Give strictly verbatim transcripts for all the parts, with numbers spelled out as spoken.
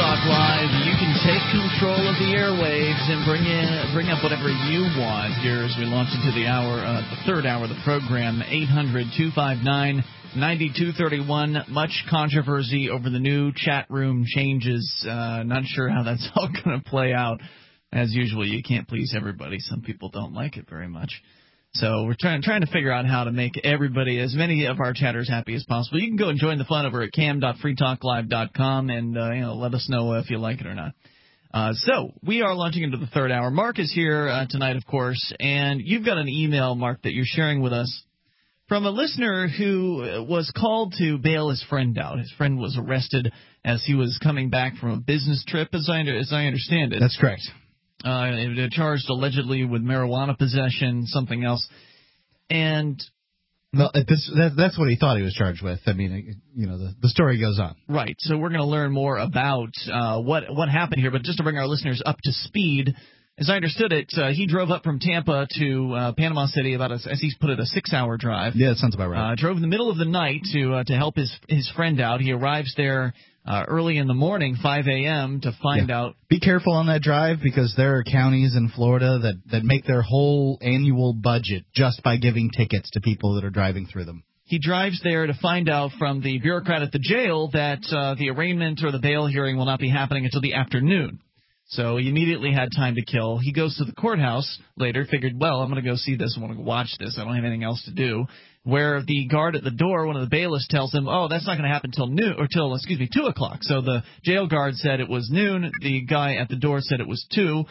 Talk Live. You can take control of the airwaves and bring in, bring up whatever you want here as we launch into the hour, uh, the third hour of the program. eight hundred two five nine nine two three one. Much controversy over the new chat room changes. Uh, not sure how that's all going to play out. As usual, you can't please everybody. Some people don't like it very much. So we're trying trying to figure out how to make everybody, as many of our chatters, happy as possible. You can go and join the fun over at cam dot free talk live dot com and uh, you know, let us know if you like it or not. Uh, so we are launching into the third hour. Mark is here uh, tonight, of course, and you've got an email, Mark, that you're sharing with us from a listener who was called to bail his friend out. His friend was arrested as he was coming back from a business trip, as I, as I understand it. That's correct. Uh, charged allegedly with marijuana possession, something else, and well, this, that, that's what he thought he was charged with. I mean, you know, the, the story goes on. Right. So we're going to learn more about uh, what what happened here, but just to bring our listeners up to speed, as I understood it, uh, he drove up from Tampa to uh, Panama City, about a, as he's put it, a six-hour drive. Yeah, that sounds about right. Uh, drove in the middle of the night to uh, to help his his friend out. He arrives there Uh, early in the morning, five a.m., to find yeah. out. Be careful on that drive because there are counties in Florida that, that make their whole annual budget just by giving tickets to people that are driving through them. He drives there to find out from the bureaucrat at the jail that uh, the arraignment or the bail hearing will not be happening until the afternoon. So he immediately had time to kill. He goes to the courthouse later, figured, well, I'm going to go see this. I want to go watch this. I don't have anything else to do. Where the guard at the door, one of the bailiffs, tells him, oh, that's not going to happen till noon, or till, excuse me, two o'clock. So the jail guard said it was noon. The guy at the door said it was two.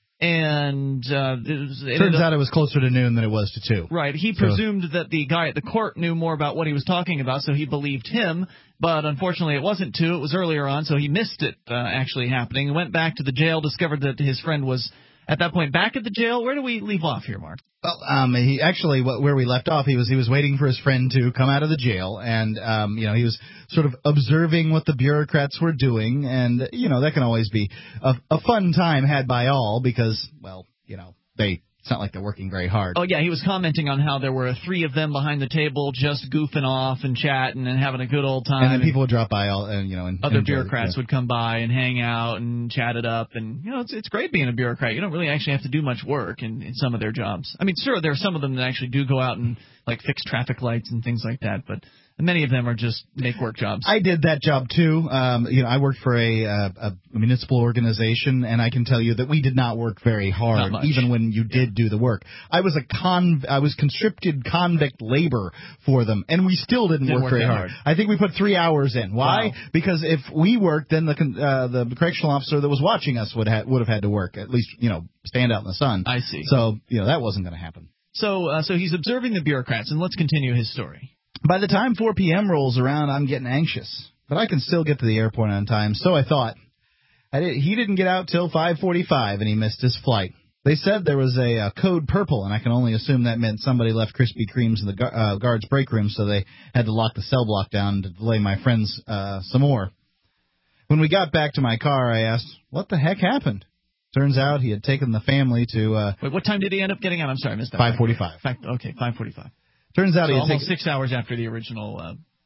And uh, it was, it turns up, out it was closer to noon than it was to two. Right. He so. presumed that the guy at the court knew more about what he was talking about, so he believed him. But unfortunately, it wasn't two. It was earlier on, so he missed it uh, actually happening. He went back to the jail, discovered that his friend was at that point back at the jail. Where do we leave off here, Mark? Well, um, he actually, where we left off, he was he was waiting for his friend to come out of the jail, and um, you know, he was sort of observing what the bureaucrats were doing, and you know, that can always be a, a fun time had by all because, well, you know, they. It's not like they're working very hard. Oh, yeah, he was commenting on how there were three of them behind the table just goofing off and chatting and having a good old time. And then people would drop by, all, and you know, and other and bureaucrats yeah. would come by and hang out and chat it up. And, you know, it's it's great being a bureaucrat. You don't really actually have to do much work in, in some of their jobs. I mean, sure, there are some of them that actually do go out and, like, fix traffic lights and things like that, but many of them are just make work jobs. I did that job too. Um, you know, I worked for a, a, a municipal organization, and I can tell you that we did not work very hard, even when you did yeah. do the work. I was a con, I was conscripted convict labor for them, and we still didn't, didn't work, work very hard. hard. I think we put three hours in. Why? Wow. Because if we worked, then the uh, the correctional officer that was watching us would ha- would have had to work, at least, you know, stand out in the sun. I see. So, you know, that wasn't going to happen. So, uh, so he's observing the bureaucrats, and let's continue his story. By the time four p.m. rolls around, I'm getting anxious, but I can still get to the airport on time, so I thought. I did, he didn't get out till five forty-five, and he missed his flight. They said there was a uh, code purple, and I can only assume that meant somebody left Krispy Kremes in the gu- uh, guard's break room, so they had to lock the cell block down to delay my friends uh, some more. When we got back to my car, I asked, what the heck happened? Turns out he had taken the family to... Uh, Wait, what time did he end up getting out? I'm sorry, I missed that. five forty-five. Okay, five forty-five. Turns out so he had almost taken, six hours after the original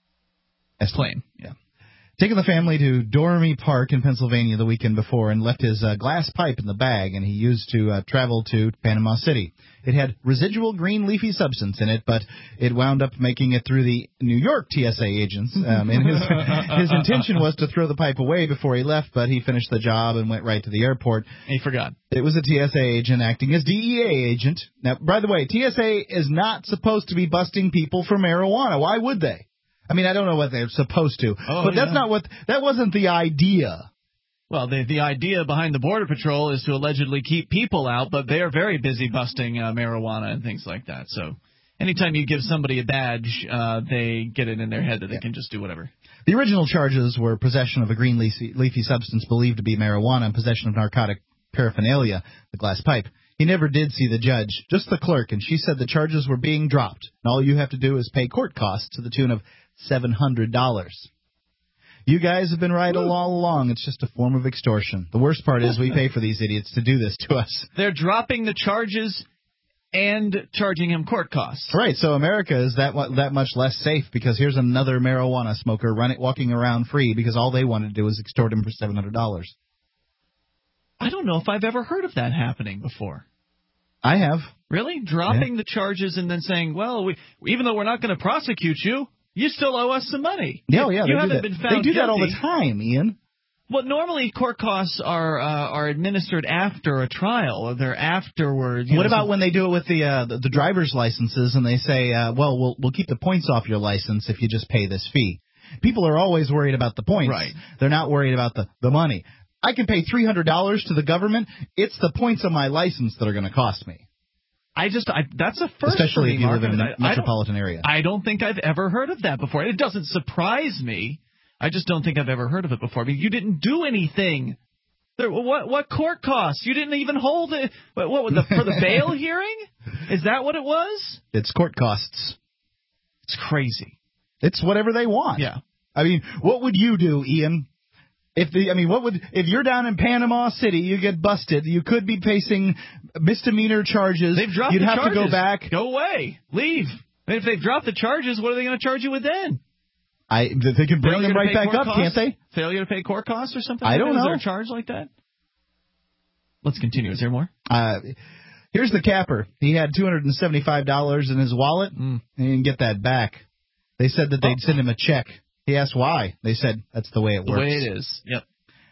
uh, plane. Yeah. Taken the family to Dormy Park in Pennsylvania the weekend before and left his uh, glass pipe in the bag, and he used to uh, travel to Panama City. It had residual green leafy substance in it, but it wound up making it through the New York T S A agents. Um, and his his intention was to throw the pipe away before he left, but he finished the job and went right to the airport. He forgot. It was a T S A agent acting as D E A agent. Now, by the way, T S A is not supposed to be busting people for marijuana. Why would they? I mean, I don't know what they're supposed to, oh, but yeah. that's not what that wasn't the idea. Well, the the idea behind the Border Patrol is to allegedly keep people out, but they are very busy busting uh, marijuana and things like that. So anytime you give somebody a badge, uh, they get it in their head that they yeah. can just do whatever. The original charges were possession of a green leafy, leafy substance believed to be marijuana and possession of narcotic paraphernalia, the glass pipe. He never did see the judge, just the clerk, and she said the charges were being dropped, and all you have to do is pay court costs to the tune of seven hundred dollars. You guys have been right all along. It's just a form of extortion. The worst part is we pay for these idiots to do this to us. They're dropping the charges and charging him court costs. Right, so America is that that much less safe because here's another marijuana smoker running, walking around free because all they wanted to do was extort him for seven hundred dollars. I don't know if I've ever heard of that happening before. I have. Really? Dropping yeah. the charges and then saying, well, we, even though we're not going to prosecute you, you still owe us some money. Yeah, yeah, you they haven't do that. been found They do guilty. that all the time, Ian. Well, normally court costs are uh, are administered after a trial, or they're afterwards. What know, about some... when they do it with the, uh, the the driver's licenses and they say, uh, well, well, we'll keep the points off your license if you just pay this fee? People are always worried about the points. Right. They're not worried about the, the money. I can pay three hundred dollars to the government. It's the points on my license that are going to cost me. I just, I, that's a first Especially for me, if you Mark. live in a I, metropolitan I area. I don't think I've ever heard of that before. It doesn't surprise me. I just don't think I've ever heard of it before. I mean, you didn't do anything. There, what what court costs? You didn't even hold it. What, what the, for the bail hearing? Is that what it was? It's court costs. It's crazy. It's whatever they want. Yeah. I mean, what would you do, Ian? If the, I mean, what would if you're down in Panama City, you get busted, you could be facing misdemeanor charges. They've dropped You'd the have charges. to go back. Go away. Leave. And if they've dropped the charges, what are they going to charge you with then? I they can bring Failure them right back up, costs? can't they? Failure to pay court costs or something? I like don't that? know. Is there a charge like that? Let's continue. Is there more? Uh, here's the capper. He had two hundred seventy-five dollars in his wallet, mm. and he didn't get that back. They said that they'd oh. send him a check. He asked why. They said that's the way it the works. The way it is. Yep.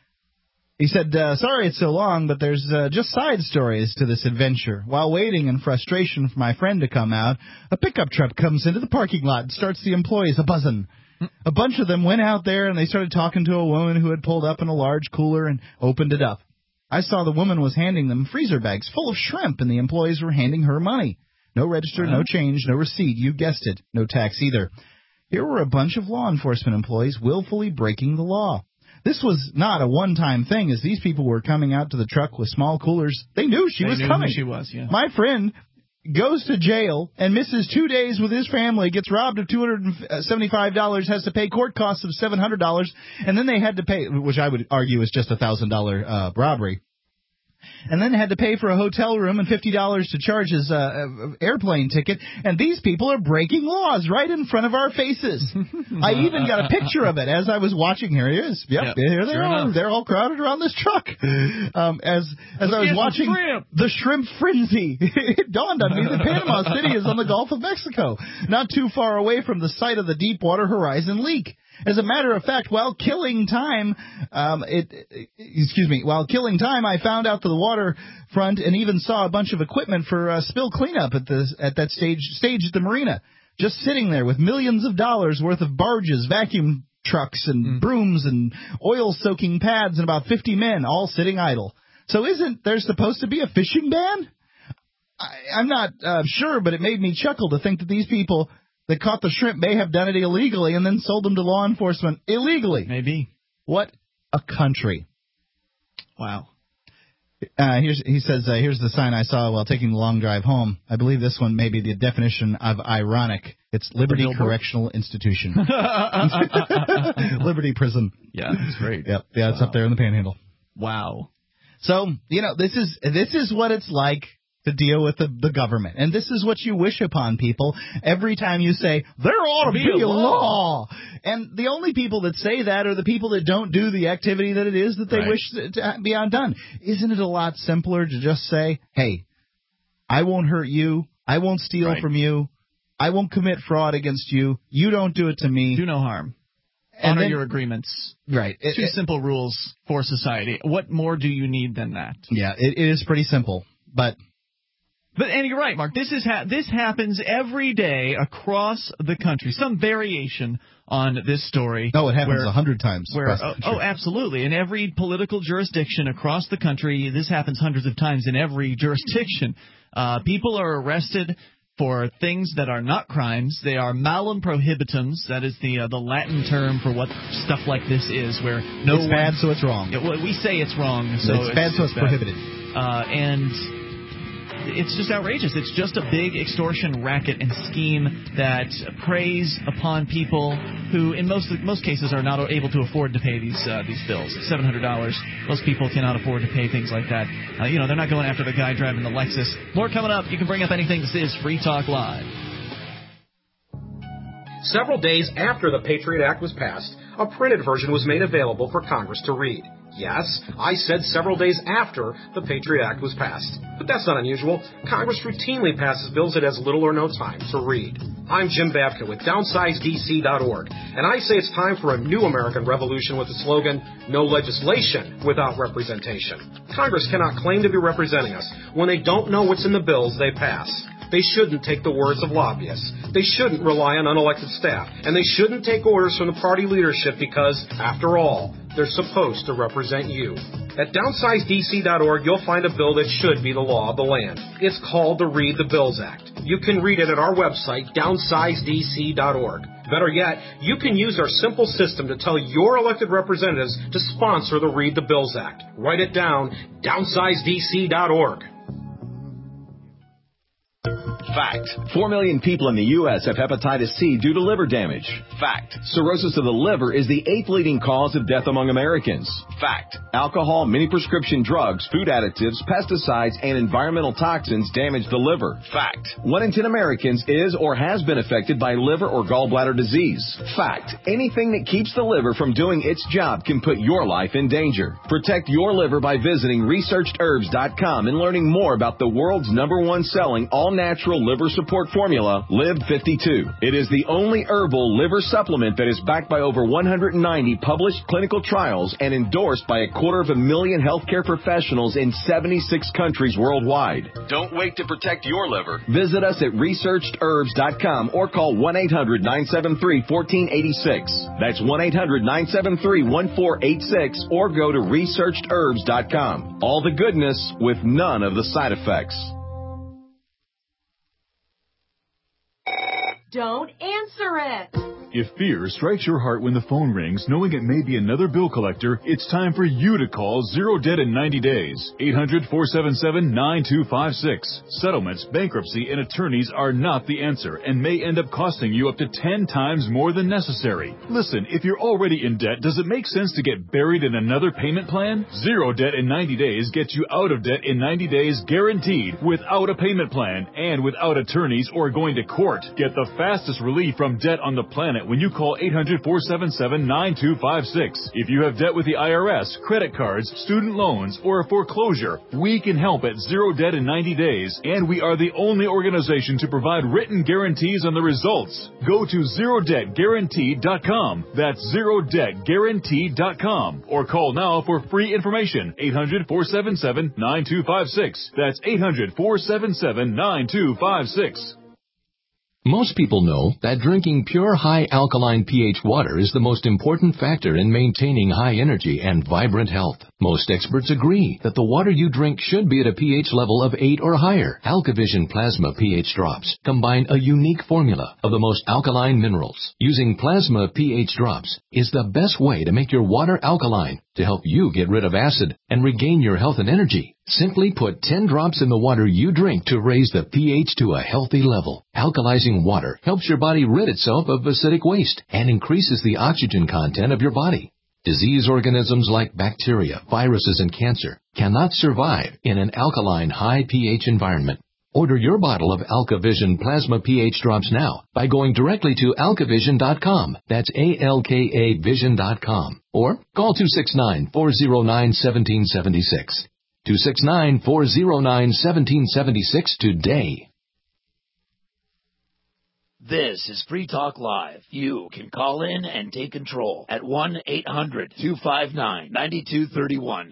He said, uh, sorry it's so long, but there's uh, just side stories to this adventure. While waiting in frustration for my friend to come out, a pickup truck comes into the parking lot and starts the employees a-buzzing. A bunch of them went out there, and they started talking to a woman who had pulled up in a large cooler and opened it up. I saw the woman was handing them freezer bags full of shrimp, and the employees were handing her money. No register, no change, no receipt. You guessed it. No tax either. Here were a bunch of law enforcement employees willfully breaking the law. This was not a one-time thing, as these people were coming out to the truck with small coolers. They knew she they was knew coming. Who she was, yeah. My friend goes to jail and misses two days with his family, gets robbed of two hundred seventy-five dollars, has to pay court costs of seven hundred dollars, and then they had to pay, which I would argue is just a one thousand dollars uh, robbery. And then had to pay for a hotel room and fifty dollars to charge his uh, airplane ticket. And these people are breaking laws right in front of our faces. I even got a picture of it as I was watching. Here it is. Yep, yep here they sure are. Enough. They're all crowded around this truck. Um, as as I was watching shrimp. the shrimp frenzy, it dawned on me that Panama City is on the Gulf of Mexico, not too far away from the site of the Deepwater Horizon leak. As a matter of fact, while killing time, um, it, it, excuse me, while killing time, I found out to the waterfront and even saw a bunch of equipment for uh, spill cleanup at the at that stage stage at the marina, just sitting there with millions of dollars worth of barges, vacuum trucks, and mm. brooms and oil-soaking pads, and about fifty men all sitting idle. So, isn't there supposed to be a fishing ban? I, I'm not uh, sure, but it made me chuckle to think that these people that caught the shrimp may have done it illegally and then sold them to law enforcement illegally. Maybe. What a country. Wow. Uh, here's, he says, uh, here's the sign I saw while taking the long drive home. I believe this one may be the definition of ironic. It's Liberty Correctional Institution. Liberty Prison. Yeah, that's great. Yep. Yeah, it's wow. up there in the Panhandle. Wow. So, you know, this is this is what it's like to deal with the, the government. And this is what you wish upon people every time you say, there ought to be, be a law. law. And the only people that say that are the people that don't do the activity that it is that they right. wish to be undone. Isn't it a lot simpler to just say, hey, I won't hurt you. I won't steal right. from you. I won't commit fraud against you. You don't do it to me. Do no harm. And Honor then, your agreements. Right. It, Two it, simple rules for society. What more do you need than that? Yeah, it, it is pretty simple. But... But and you're right, Mark. This is ha- this happens every day across the country. Some variation on this story. No, it happens a hundred times. Where, oh, oh, absolutely. In every political jurisdiction across the country, this happens hundreds of times in every jurisdiction. Uh, people are arrested for things that are not crimes. They are malum prohibitums. That is the uh, the Latin term for what stuff like this is, where no it's one, bad, so it's wrong. It, well, we say it's wrong, so it's, it's bad, so it's, it's prohibited. Uh, and it's just outrageous. It's just a big extortion racket and scheme that preys upon people who, in most most cases, are not able to afford to pay these uh, these bills. seven hundred dollars. Most people cannot afford to pay things like that. Uh, you know, they're not going after the guy driving the Lexus. More coming up. You can bring up anything. This is Free Talk Live. Several days after the Patriot Act was passed, a printed version was made available for Congress to read. Yes, I said several days after the Patriot Act was passed. But that's not unusual. Congress routinely passes bills it has little or no time to read. I'm Jim Babka with downsize D C dot org, and I say it's time for a new American revolution with the slogan, no legislation without representation. Congress cannot claim to be representing us when they don't know what's in the bills they pass. They shouldn't take the words of lobbyists. They shouldn't rely on unelected staff. And they shouldn't take orders from the party leadership because, after all, they're supposed to represent you. At downsize D C dot org, you'll find a bill that should be the law of the land. It's called the Read the Bills Act. You can read it at our website, downsize D C dot org. Better yet, you can use our simple system to tell your elected representatives to sponsor the Read the Bills Act. Write it down, downsize D C dot org. Fact. Four million people in the U S have hepatitis C due to liver damage. Fact. Cirrhosis of the liver is the eighth leading cause of death among Americans. Fact. Alcohol, many prescription drugs, food additives, pesticides, and environmental toxins damage the liver. Fact. One in ten Americans is or has been affected by liver or gallbladder disease. Fact. Anything that keeps the liver from doing its job can put your life in danger. Protect your liver by visiting researched herbs dot com and learning more about the world's number one selling all-natural liver support formula, Live fifty-two. It is the only herbal liver supplement that is backed by over one hundred ninety published clinical trials and endorsed by a quarter of a million healthcare professionals in seventy-six countries worldwide. Don't wait to protect your liver. Visit us at researched herbs dot com or call one eight hundred nine seven three one four eight six. That's one eight hundred nine seven three one four eight six or go to researched herbs dot com. All the goodness with none of the side effects. Don't answer it. If fear strikes your heart when the phone rings, knowing it may be another bill collector, it's time for you to call Zero Debt in ninety days. eight hundred four seven seven nine two five six. Settlements, bankruptcy, and attorneys are not the answer and may end up costing you up to ten times more than necessary. Listen, if you're already in debt, does it make sense to get buried in another payment plan? Zero Debt in ninety days gets you out of debt in ninety days guaranteed, without a payment plan and without attorneys or going to court. Get the fastest relief from debt on the planet when you call eight hundred four seven seven nine two five six. If you have debt with the I R S, credit cards, student loans, or a foreclosure, we can help at Zero Debt in ninety days, and we are the only organization to provide written guarantees on the results. Go to zero debt guaranteed dot com. That's zero debt guaranteed dot com. Or call now for free information. eight hundred four seven seven nine two five six. That's eight hundred four seven seven nine two five six. Most people know that drinking pure high alkaline pH water is the most important factor in maintaining high energy and vibrant health. Most experts agree that the water you drink should be at a pH level of eight or higher. AlkaVision Plasma pH drops combine a unique formula of the most alkaline minerals. Using Plasma pH drops is the best way to make your water alkaline to help you get rid of acid and regain your health and energy. Simply put ten drops in the water you drink to raise the pH to a healthy level. Alkalizing water helps your body rid itself of acidic waste and increases the oxygen content of your body. Disease organisms like bacteria, viruses, and cancer cannot survive in an alkaline high pH environment. Order your bottle of AlkaVision Plasma pH drops now by going directly to alka vision dot com. That's A L K A vision dot com. Or call two six nine, four zero nine, one seven seven six. two six nine, four zero nine, one seven seven six today. This is Free Talk Live. You can call in and take control at one eight hundred two five nine nine two three one.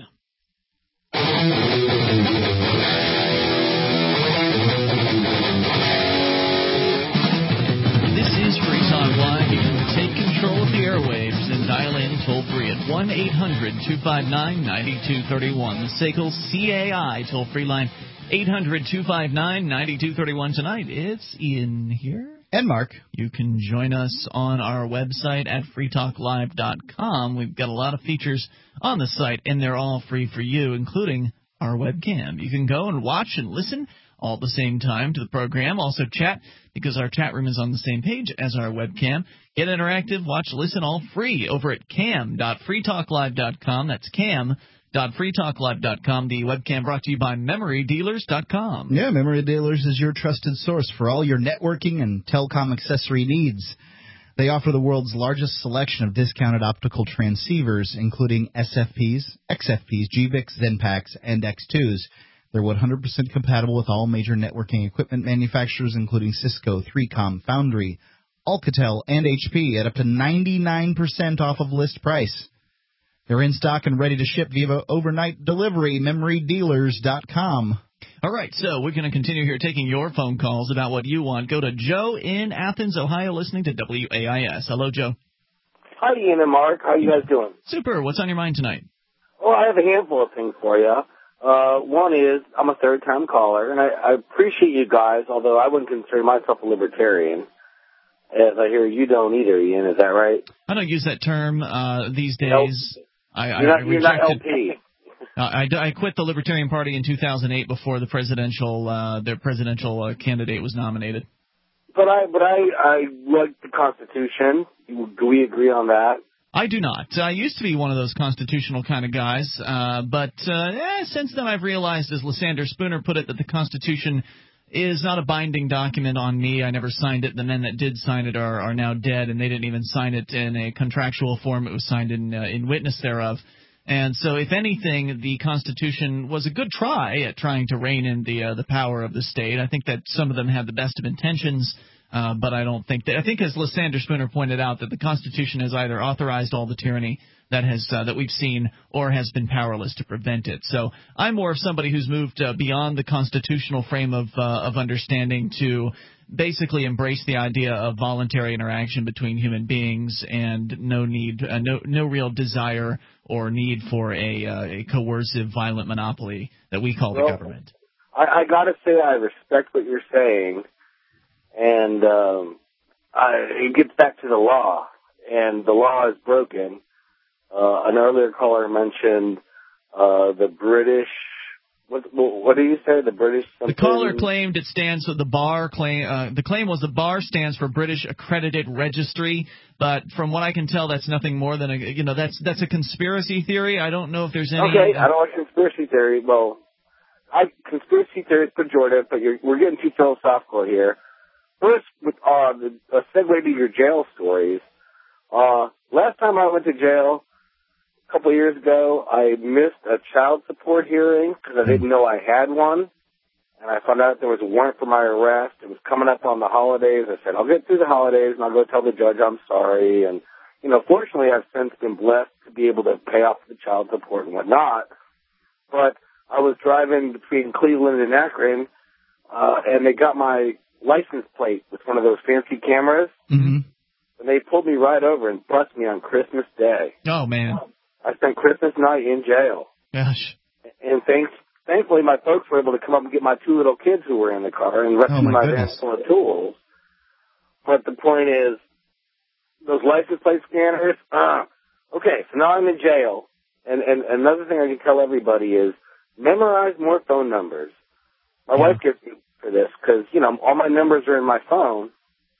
This is Free Talk Live. You can take control of the airwaves and dial in toll-free at one eight hundred two five nine nine two three one. The S A C L C A I toll-free line, eight hundred two five nine nine two three one. Tonight, it's Ian here. And Mark. You can join us on our website at free talk live dot com. We've got a lot of features on the site, and they're all free for you, including our webcam. You can go and watch and listen all at the same time to the program. Also chat, because our chat room is on the same page as our webcam. Get interactive, watch, listen, all free over at cam dot free talk live dot com. That's cam dot free talk live dot com. The webcam brought to you by memory dealers dot com. Yeah, Memory Dealers is your trusted source for all your networking and telecom accessory needs. They offer the world's largest selection of discounted optical transceivers, including S F Ps, X F Ps, G V I Cs, Zenpaks, and X twos. They're one hundred percent compatible with all major networking equipment manufacturers, including Cisco, three com, Foundry, Alcatel, and H P, at up to ninety-nine percent off of list price. They're in stock and ready to ship via overnight delivery, memory dealers dot com. All right, so we're going to continue here taking your phone calls about what you want. Go to Joe in Athens, Ohio, listening to W A I S. Hello, Joe. Hi, Ian and Mark. How you guys doing? Super. What's on your mind tonight? Well, I have a handful of things for you. Uh, one is I'm a third-time caller, and I, I appreciate you guys, although I wouldn't consider myself a libertarian. As I hear you don't either, Ian. Is that right? I don't use that term uh, these days. Nope. I, you're, I, not, I you're not L rejected, P. uh, I, I quit the Libertarian Party in two thousand eight before the presidential uh, their presidential uh, candidate was nominated. But I but I I like the Constitution. Do we agree on that? I do not. I used to be one of those constitutional kind of guys, uh, but uh, eh, since then I've realized, as Lysander Spooner put it, that the Constitution is not a binding document on me. I never signed it. The men that did sign it are, are now dead, and they didn't even sign it in a contractual form. It was signed in uh, in witness thereof. And so, if anything, the Constitution was a good try at trying to rein in the uh, the power of the state. I think that some of them had the best of intentions, uh, but I don't think that. I think, as Lysander Spooner pointed out, that the Constitution has either authorized all the tyranny that has uh, that we've seen, or has been powerless to prevent it. So I'm more of somebody who's moved uh, beyond the constitutional frame of uh, of understanding to basically embrace the idea of voluntary interaction between human beings and no need, uh, no no real desire or need for a, uh, a coercive, violent monopoly that we call well, the government. I, I got to say I respect what you're saying, and um, I, it gets back to the law, and the law is broken. Uh, an earlier caller mentioned uh, the British. What, what do you say? The British. Something? The caller claimed it stands for the bar claim. Uh, the claim was the bar stands for British Accredited Registry, but from what I can tell, that's nothing more than a you know that's that's a conspiracy theory. I don't know if there's any. Okay, I don't like conspiracy theory. Well, I conspiracy theory is pejorative, but you're, we're getting too philosophical here. First, with uh, the, a segue to your jail stories. Uh, last time I went to jail, a couple of years ago, I missed a child support hearing because I didn't know I had one. And I found out there was a warrant for my arrest. It was coming up on the holidays. I said, I'll get through the holidays and I'll go tell the judge I'm sorry. And, you know, fortunately, I've since been blessed to be able to pay off the child support and whatnot. But I was driving between Cleveland and Akron, uh, and they got my license plate with one of those fancy cameras. Mm-hmm. And they pulled me right over and bust me on Christmas Day. Oh, man. I spent Christmas night in jail. Gosh. And thanks, thankfully, my folks were able to come up and get my two little kids who were in the car and rescue oh, my, my goodness. van full of tools. But the point is, those license plate scanners, uh, okay, so now I'm in jail. And, and another thing I can tell everybody is memorize more phone numbers. My yeah. wife gets me for this because, you know, all my numbers are in my phone.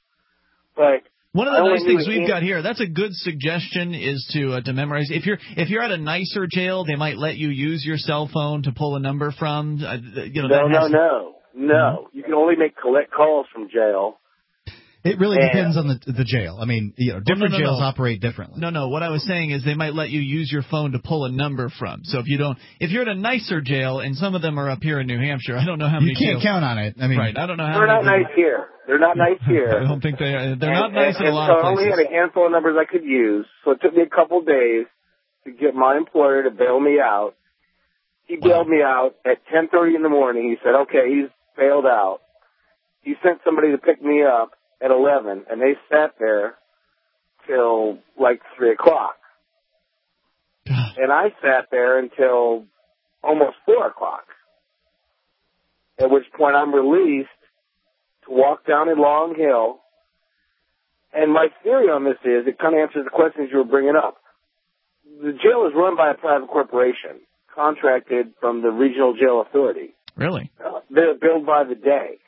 But one of the nice things we've got here, that's a good suggestion, is to uh, to memorize. If you're if you're at a nicer jail, they might let you use your cell phone to pull a number from. Uh, you know, no, that no, has no, no. Mm-hmm. You can only make collect calls from jail. It really and, depends on the the jail. I mean, you know, different well, no, no, jails no. operate differently. No, no. What I was saying is they might let you use your phone to pull a number from. So if you don't, if you're at a nicer jail, and some of them are up here in New Hampshire, I don't know how many. You can't jails, count on it. I mean, right? I don't know how. They're many not nice here. They're not nice here. I don't think they are. They're and, not nice and, at a and lot so of places. I only had a handful of numbers I could use, so it took me a couple days to get my employer to bail me out. He bailed me out at ten thirty in the morning. He said, "Okay, he's bailed out." He sent somebody to pick me up at eleven, and they sat there till like three o'clock. And I sat there until almost four o'clock, at which point I'm released to walk down in Long Hill. And my theory on this is, it kind of answers the questions you were bringing up. The jail is run by a private corporation, contracted from the Regional Jail Authority. Really? Uh, they're billed by the day.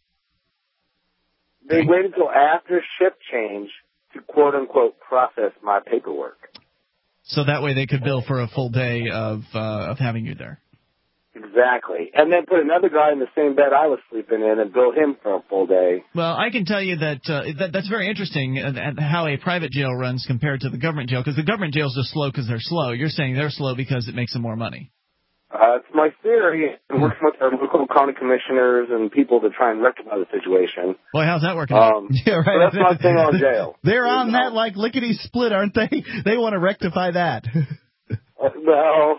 They Okay. wait until after shift change to quote-unquote process my paperwork. So that way they could bill for a full day of uh, of having you there. Exactly. And then put another guy in the same bed I was sleeping in and bill him for a full day. Well, I can tell you that, uh, that that's very interesting uh, how a private jail runs compared to the government jail, because the government jails are slow because they're slow. You're saying they're slow because it makes them more money. Uh, it's my theory. I'm working with our local county commissioners and people to try and rectify the situation. Boy, how's that working out? Um, Yeah, right. So that's my thing on jail. They're on You know. that like lickety split, aren't they? They want to rectify that. Uh, well,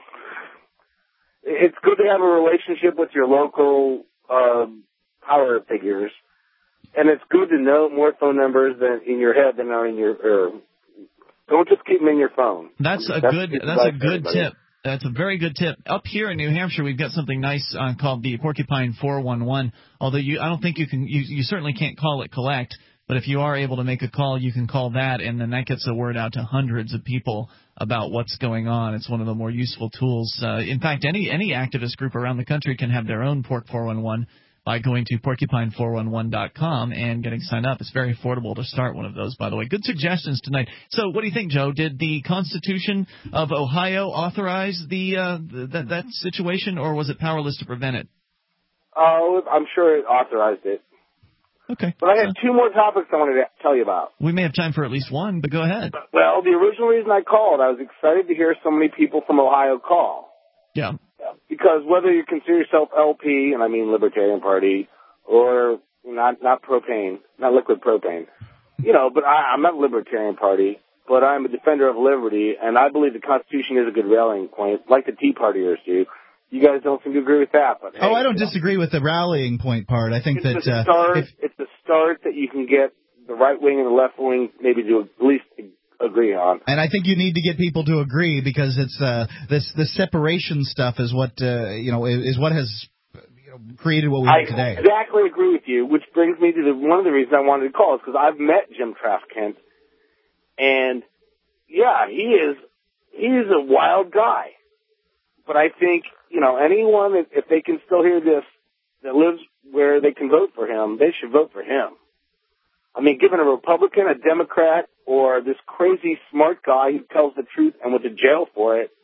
it's good to have a relationship with your local um, power figures, and it's good to know more phone numbers than in your head than are in your. Or, don't just keep them in your phone. That's a That's good. the That's a advice for good everybody. tip. That's a very good tip. Up here in New Hampshire, we've got something nice uh, called the Porcupine four one one. Although you, I don't think you can. You, you certainly can't call it collect. But if you are able to make a call, you can call that, and then that gets the word out to hundreds of people about what's going on. It's one of the more useful tools. Uh, in fact, any any activist group around the country can have their own Porc four one one by going to porcupine four one one dot com and getting signed up. It's very affordable to start one of those, by the way. Good suggestions tonight. So what do you think, Joe? Did the Constitution of Ohio authorize the uh, th- that, that situation, or was it powerless to prevent it? Oh, I'm sure it authorized it. Okay. But I have two more topics I wanted to tell you about. We may have time for at least one, but go ahead. Well, the original reason I called, I was excited to hear so many people from Ohio call. Yeah. Because whether you consider yourself L P, and I mean Libertarian Party, or not not propane, not liquid propane, you know, but I, I'm not Libertarian Party, but I'm a defender of liberty, and I believe the Constitution is a good rallying point, like the Tea Partiers do. You guys don't seem to agree with that, but hey, Oh, I don't you know. disagree with the rallying point part. I think It's that a uh, start. if, It's a start that you can get the right wing and the left wing maybe to at least agree on. and I think you need to get people to agree, because it's uh, this the separation stuff is what uh, you know is, is what has you know, created what we I have today. exactly agree with you, which brings me to the, one of the reasons I wanted to call is because I've met Jim Traficant, and yeah, he is he is a wild guy. But I think, you know, anyone that, if they can still hear this, that lives where they can vote for him, they should vote for him. I mean, given a Republican, a Democrat, or this crazy smart guy who tells the truth and went to jail for it,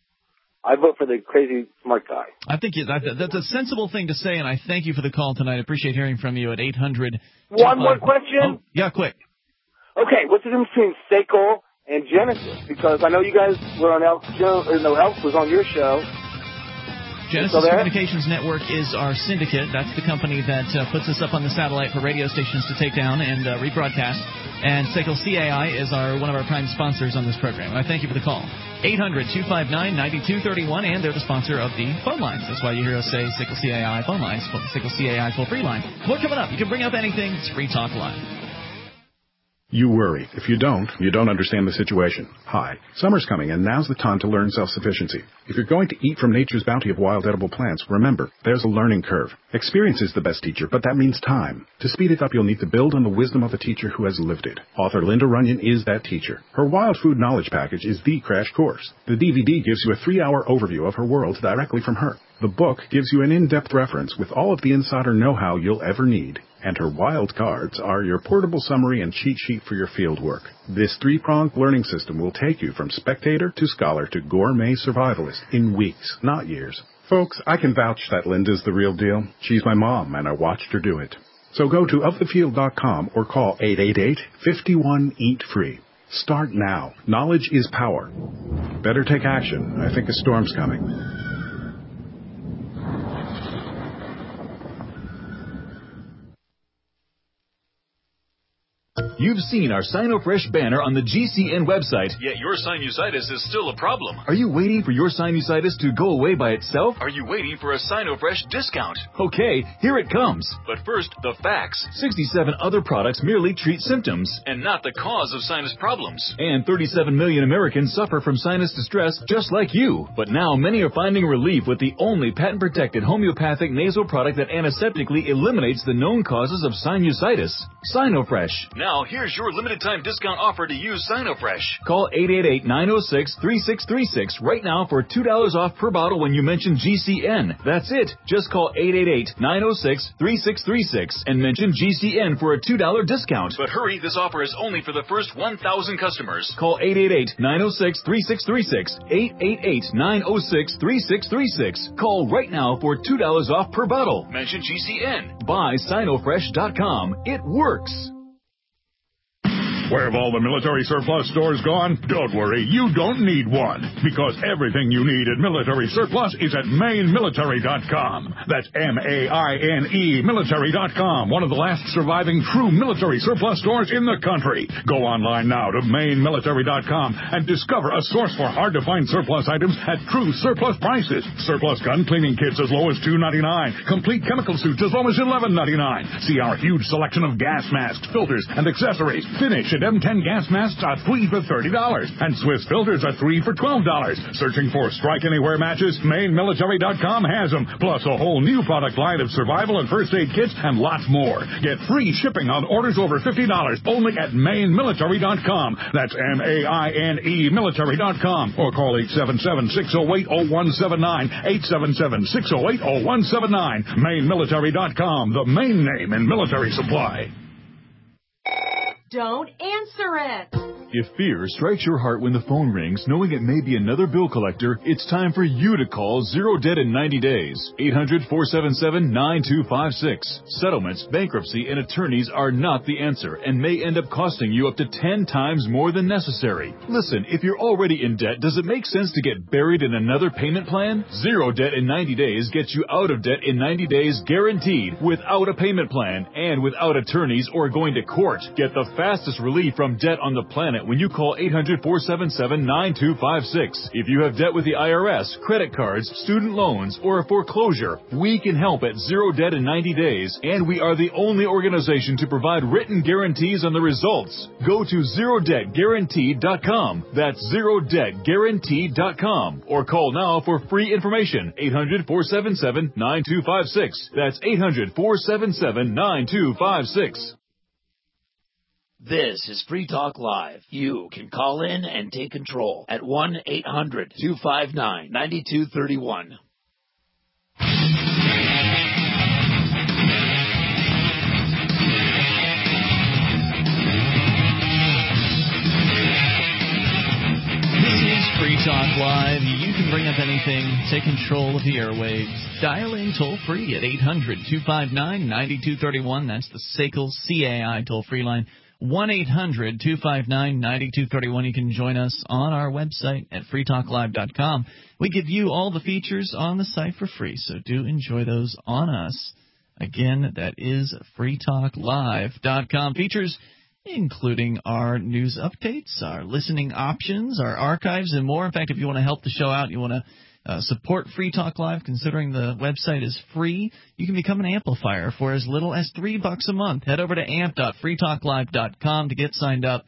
I vote for the crazy smart guy. I think you, that, that's a sensible thing to say, and I thank you for the call tonight. I appreciate hearing from you at eight hundred. One more question? Oh, yeah, quick. Okay, what's the difference between Seiko and Genesis? Because I know you guys were on Elk show, or no, Elk was on your show. Genesis Communications Network is our syndicate. That's the company that uh, puts us up on the satellite for radio stations to take down and uh, rebroadcast. And Seiko C A I is our one of our prime sponsors on this program. And I thank you for the call. eight hundred two five nine nine two three one, and they're the sponsor of the phone lines. That's why you hear us say Seiko C A I phone lines, Seiko C A I toll-free line. More coming up. You can bring up anything. It's Free Talk Live. You worry. If you don't, you don't understand the situation. Hi. Summer's coming, and now's the time to learn self-sufficiency. If you're going to eat from nature's bounty of wild edible plants, remember, there's a learning curve. Experience is the best teacher, but that means time. To speed it up, you'll need to build on the wisdom of a teacher who has lived it. Author Linda Runyon is that teacher. Her Wild Food Knowledge Package is the crash course. The D V D gives you a three-hour overview of her world directly from her. The book gives you an in-depth reference with all of the insider know-how you'll ever need. And her wild cards are your portable summary and cheat sheet for your field work. This three-pronged learning system will take you from spectator to scholar to gourmet survivalist in weeks, not years. Folks, I can vouch that Linda's the real deal. She's my mom, and I watched her do it. So go to of the field dot com or call eight eight eight, five one, eat free. Start now. Knowledge is power. Better take action. I think a storm's coming. You've seen our SinoFresh banner on the G C N website. Yet your sinusitis is still a problem. Are you waiting for your sinusitis to go away by itself? Are you waiting for a SinoFresh discount? Okay, here it comes. But first, the facts. sixty-seven other products merely treat symptoms. And not the cause of sinus problems. And thirty-seven million Americans suffer from sinus distress just like you. But now many are finding relief with the only patent-protected homeopathic nasal product that antiseptically eliminates the known causes of sinusitis. SinoFresh. Now here's your limited time discount offer to use SinoFresh. Call eight eight eight, nine oh six, three six three six right now for two dollars off per bottle when you mention G C N. That's it. Just call eight eight eight, nine oh six, three six three six and mention G C N for a two dollars discount. But hurry, this offer is only for the first one thousand customers. Call eight eight eight, nine oh six, three six three six, eight eight eight, nine oh six, three six three six. Call right now for two dollars off per bottle. Mention G C N. Buy Sino Fresh dot com. It works. Where have all the military surplus stores gone? Don't worry, you don't need one, because everything you need at Military Surplus is at Maine Military dot com. That's M A I N E Military dot com, one of the last surviving true military surplus stores in the country. Go online now to Maine Military dot com and discover a source for hard-to-find surplus items at true surplus prices. Surplus gun cleaning kits as low as two ninety-nine, complete chemical suits as low as eleven ninety-nine. See our huge selection of gas masks, filters, and accessories. Finish at M ten gas masks are three for thirty dollars, and Swiss filters are three for twelve dollars. Searching for Strike Anywhere matches? Maine Military dot com has them, plus a whole new product line of survival and first aid kits and lots more. Get free shipping on orders over fifty dollars only at Maine Military dot com. That's M A I N E Military dot com, or call eight seven seven, six oh eight, oh one seven nine, eight seven seven, six oh eight, oh one seven nine. Maine Military dot com, the main name in military supply. Don't answer it. If fear strikes your heart when the phone rings, knowing it may be another bill collector, it's time for you to call Zero Debt in ninety days. eight hundred, four seven seven, nine two five six. Settlements, bankruptcy, and attorneys are not the answer and may end up costing you up to ten times more than necessary. Listen, if you're already in debt, does it make sense to get buried in another payment plan? Zero Debt in ninety days gets you out of debt in ninety days guaranteed, without a payment plan and without attorneys or going to court. Get the fastest relief from debt on the planet when you call eight hundred, four seven seven, nine two five six. If you have debt with the I R S, credit cards, student loans, or a foreclosure, we can help at Zero Debt in ninety days, and we are the only organization to provide written guarantees on the results. Go to zero debt guaranteed dot com. That's zero debt guaranteed dot com. Or call now for free information. eight hundred, four seven seven, nine two five six. That's eight hundred, four seven seven, nine two five six. This is Free Talk Live. You can call in and take control at one eight hundred, two five nine, nine two three one. This is Free Talk Live. You can bring up anything, take control of the airwaves. Dial in toll free at eight hundred, two five nine, nine two three one. That's the S A C L C A I toll-free line. one eight hundred, two five nine, nine two three one. You can join us on our website at free talk live dot com. We give you all the features on the site for free, so do enjoy those on us. Again, that is free talk live dot com. Features including our news updates, our listening options, our archives, and more. In fact, if you want to help the show out, you want to Uh, support Free Talk Live, considering the website is free. You can become an amplifier for as little as three bucks a month. Head over to amp dot free talk live dot com to get signed up,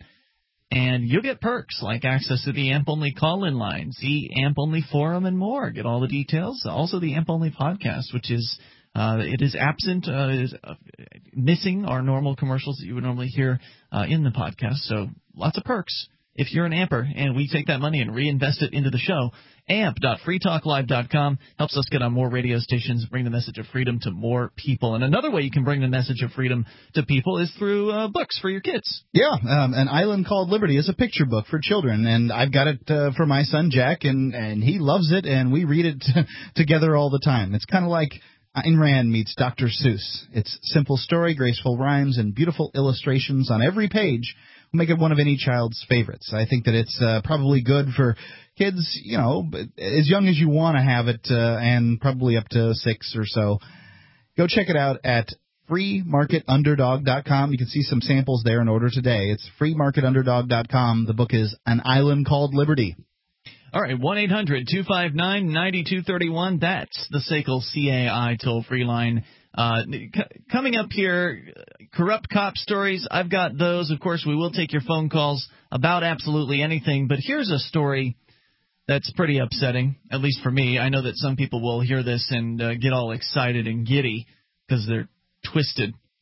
and you'll get perks like access to the A M P-only call-in lines, the A M P-only forum, and more. Get all the details. Also, the A M P-only podcast, which is uh, it is absent, uh, it is uh, missing our normal commercials that you would normally hear uh, in the podcast. So lots of perks if you're an amper, and we take that money and reinvest it into the show. amp dot free talk live dot com helps us get on more radio stations, bring the message of freedom to more people. And another way you can bring the message of freedom to people is through uh, books for your kids. Yeah, um, An Island Called Liberty is a picture book for children, and I've got it uh, for my son Jack, and, and he loves it, and we read it t- together all the time. It's kind of like Ayn Rand meets Doctor Seuss. It's simple story, graceful rhymes, and beautiful illustrations on every page will make it one of any child's favorites. I think that it's uh, probably good for kids, you know, as young as you want to have it, uh, and probably up to six or so. Go check it out at free market underdog dot com. You can see some samples there and order today. It's free market underdog dot com. The book is An Island Called Liberty. All right, one eight hundred, two five nine, nine two three one. That's the S A C L C A I toll-free line. Uh, c- coming up here, corrupt cop stories. I've got those. Of course, we will take your phone calls about absolutely anything. But here's a story that's pretty upsetting, at least for me. I know that some people will hear this and uh, get all excited and giddy because they're twisted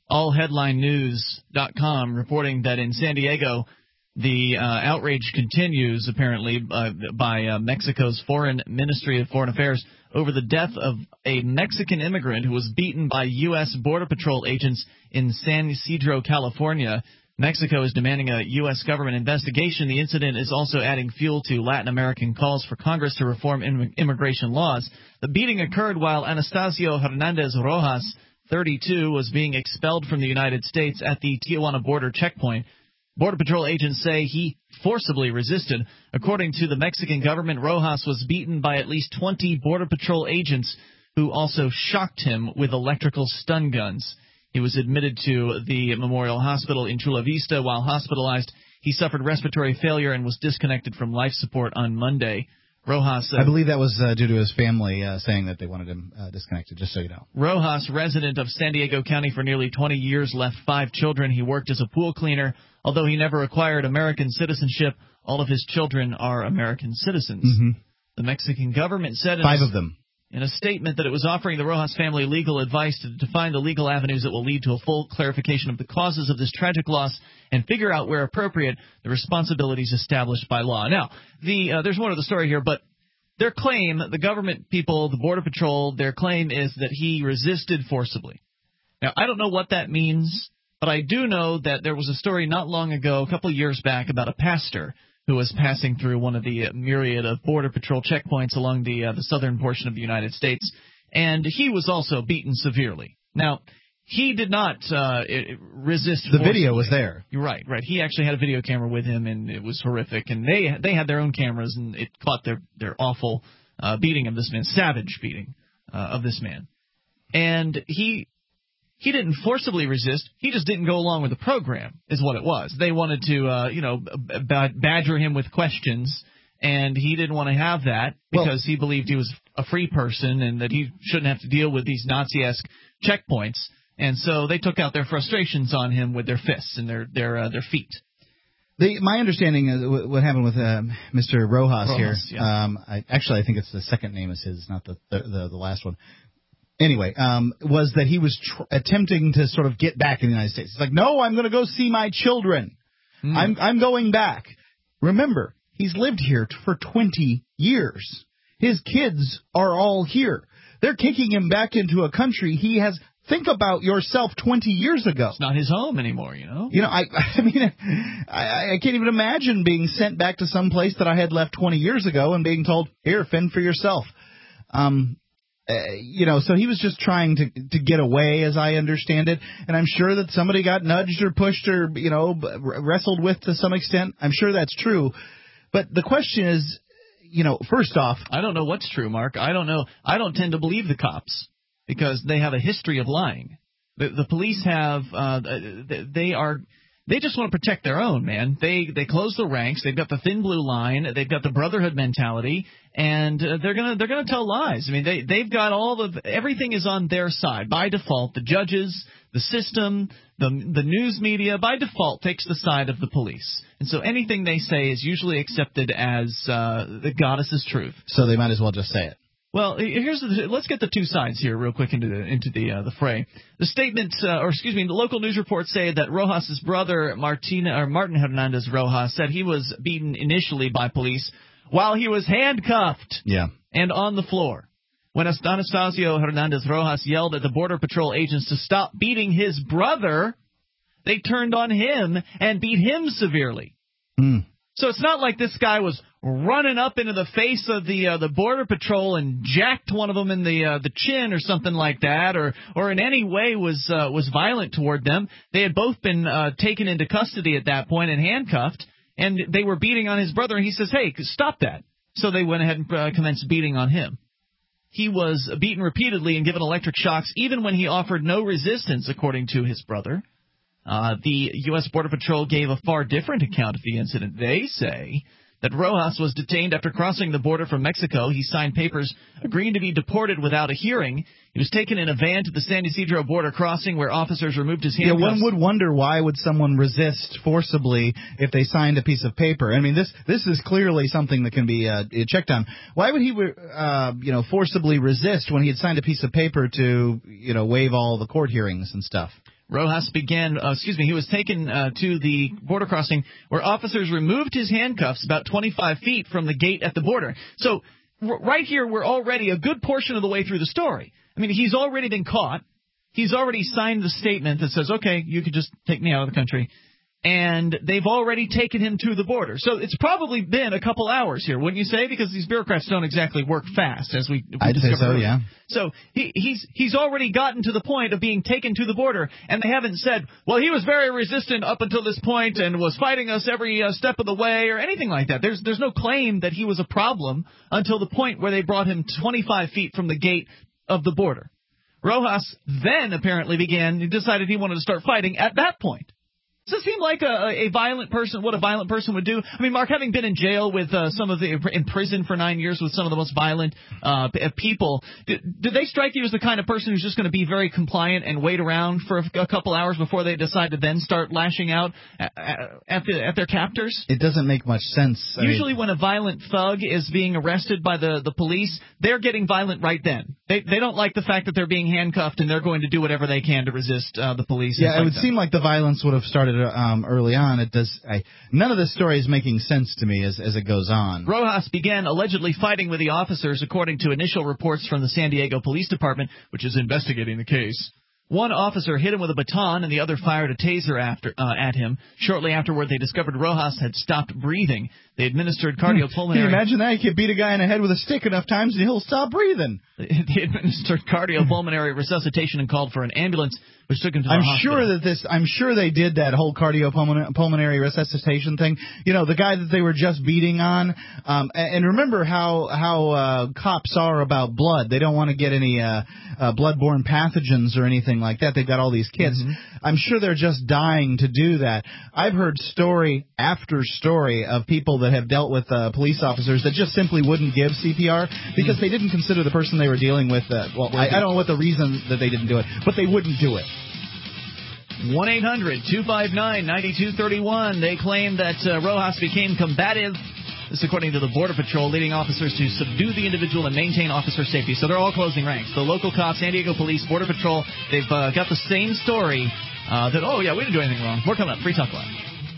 all headline news dot com reporting that in San Diego, the uh, outrage continues, apparently, uh, by uh, Mexico's Foreign Ministry of Foreign Affairs over the death of a Mexican immigrant who was beaten by U S Border Patrol agents in San Ysidro, California. Mexico is demanding a U S government investigation. The incident is also adding fuel to Latin American calls for Congress to reform im- immigration laws. The beating occurred while Anastasio Hernandez Rojas, thirty-two, was being expelled from the United States at the Tijuana border checkpoint. Border Patrol agents say he forcibly resisted. According to the Mexican government, Rojas was beaten by at least twenty Border Patrol agents who also shocked him with electrical stun guns. He was admitted to the Memorial Hospital in Chula Vista. While hospitalized, he suffered respiratory failure and was disconnected from life support on Monday. Rojas, uh, I believe that was uh, due to his family uh, saying that they wanted him uh, disconnected, just so you know. Rojas, resident of San Diego County for nearly twenty years, left five children. He worked as a pool cleaner. Although he never acquired American citizenship, all of his children are American citizens. Mm-hmm. The Mexican government said in Five a, of them. in a statement that it was offering the Rojas family legal advice to define the legal avenues that will lead to a full clarification of the causes of this tragic loss and figure out, where appropriate, the responsibilities established by law. Now, the uh, there's more to the story here, but their claim, the government people, the Border Patrol, their claim is that he resisted forcibly. Now, I don't know what that means, but I do know that there was a story not long ago, a couple of years back, about a pastor who was passing through one of the myriad of Border Patrol checkpoints along the uh, the southern portion of the United States, and he was also beaten severely. Now, he did not uh, resist The forcibly. video was there. You're right, right. He actually had a video camera with him, and it was horrific. And they they had their own cameras, and it caught their, their awful uh, beating of this man, savage beating uh, of this man. And he... He didn't forcibly resist. He just didn't go along with the program, is what it was. They wanted to, uh, you know, b- badger him with questions, and he didn't want to have that because well, he believed he was a free person and that he shouldn't have to deal with these Nazi-esque checkpoints. And so they took out their frustrations on him with their fists and their their uh, their feet. The, my understanding of what happened with uh, Mister Rojas, Rojas here, yeah. um, I, actually I think it's the second name is his, not the the, the, the last one. Anyway, um, was that he was tr- attempting to sort of get back in the United States. It's like, no, I'm going to go see my children. Mm. I'm I'm going back. Remember, he's lived here t- for twenty years. His kids are all here. They're kicking him back into a country he has. Think about yourself twenty years ago. It's not his home anymore, you know. You know, I I mean, I, I can't even imagine being sent back to some place that I had left twenty years ago and being told, here, fend for yourself. Um. Uh, you know, so he was just trying to to get away, as I understand it. And I'm sure that somebody got nudged or pushed or, you know, wrestled with to some extent. I'm sure that's true. But the question is, you know, first off, I don't know what's true, Mark. I don't know. I don't tend to believe the cops because they have a history of lying. The, the police have uh, they are. They just want to protect their own, man. They they close the ranks. They've got the thin blue line. They've got the brotherhood mentality, and uh, they're gonna they're gonna tell lies. I mean, they they've got all of everything is on their side by default. The judges, the system, the the news media by default takes the side of the police, and so anything they say is usually accepted as uh, the goddess's truth. So they might as well just say it. Well, here's the, let's get the two sides here real quick into the into the uh, the fray. The statement, uh, or excuse me, the local news reports say that Rojas's brother Martina or Martin Hernandez Rojas said he was beaten initially by police while he was handcuffed yeah. and on the floor. When Anastasio Hernandez Rojas yelled at the Border Patrol agents to stop beating his brother, they turned on him and beat him severely. Mm. So it's not like this guy was running up into the face of the uh, the Border Patrol and jacked one of them in the uh, the chin or something like that, or or in any way was uh, was violent toward them. They had both been uh, taken into custody at that point and handcuffed, and they were beating on his brother. And he says, "Hey, stop that!" So they went ahead and uh, commenced beating on him. He was beaten repeatedly and given electric shocks, even when he offered no resistance, according to his brother. Uh, the U S Border Patrol gave a far different account of the incident. They say that Rojas was detained after crossing the border from Mexico. He signed papers agreeing to be deported without a hearing. He was taken in a van to the San Ysidro border crossing where officers removed his handcuffs. Yeah, one would wonder why would someone resist forcibly if they signed a piece of paper. I mean, this this is clearly something that can be uh, checked on. Why would he, uh, you know, forcibly resist when he had signed a piece of paper to, you know, waive all the court hearings and stuff? Rojas began, uh, excuse me, he was taken uh, to the border crossing where officers removed his handcuffs about twenty-five feet from the gate at the border. So r- right here, we're already a good portion of the way through the story. I mean, he's already been caught. He's already signed the statement that says, okay, you could just take me out of the country. And they've already taken him to the border. So it's probably been a couple hours here, wouldn't you say? Because these bureaucrats don't exactly work fast, as we, we I'd say so, earlier. yeah. So he, he's he's already gotten to the point of being taken to the border, and they haven't said, well, he was very resistant up until this point and was fighting us every uh, step of the way or anything like that. There's there's no claim that he was a problem until the point where they brought him twenty-five feet from the gate of the border. Rojas then apparently began, he decided he wanted to start fighting at that point. Does it seem like a, a violent person, what a violent person would do? I mean, Mark, having been in jail with uh, some of the, in prison for nine years with some of the most violent uh, people, did, did they strike you as the kind of person who's just going to be very compliant and wait around for a, a couple hours before they decide to then start lashing out at, at, the, at their captors? It doesn't make much sense. I Usually mean, when a violent thug is being arrested by the, the police, they're getting violent right then. They they don't like the fact that they're being handcuffed, and they're going to do whatever they can to resist uh, the police. Yeah, it like would that. seem like the violence would have started um, early on. It does. I, none of this story is making sense to me as as it goes on. Rojas began allegedly fighting with the officers, according to initial reports from the San Diego Police Department, which is investigating the case. One officer hit him with a baton, and the other fired a taser after uh, at him. Shortly afterward, they discovered Rojas had stopped breathing. They administered cardiopulmonary... Can you imagine that? You can beat a guy in the head with a stick enough times, and he'll stop breathing. They administered cardiopulmonary resuscitation and called for an ambulance, which took him to the I'm hospital. sure that this. I'm sure they did that whole cardiopulmonary resuscitation thing. You know, the guy that they were just beating on. Um, and, and remember how how uh, cops are about blood. They don't want to get any uh, uh, bloodborne pathogens or anything like that. They've got all these kits. Mm-hmm. I'm sure they're just dying to do that. I've heard story after story of people that have dealt with uh, police officers that just simply wouldn't give C P R because mm-hmm. they didn't consider the person they were dealing with. Uh, well, I, I don't know what the reason that they didn't do it, but they wouldn't do it. one eight hundred two five nine nine two three one. They claim that uh, Rojas became combative. This according to the Border Patrol, leading officers to subdue the individual and maintain officer safety. So they're all closing ranks. The local cops, San Diego Police, Border Patrol, they've uh, got the same story uh, that, oh, yeah, we didn't do anything wrong. More coming up. Free Talk Live.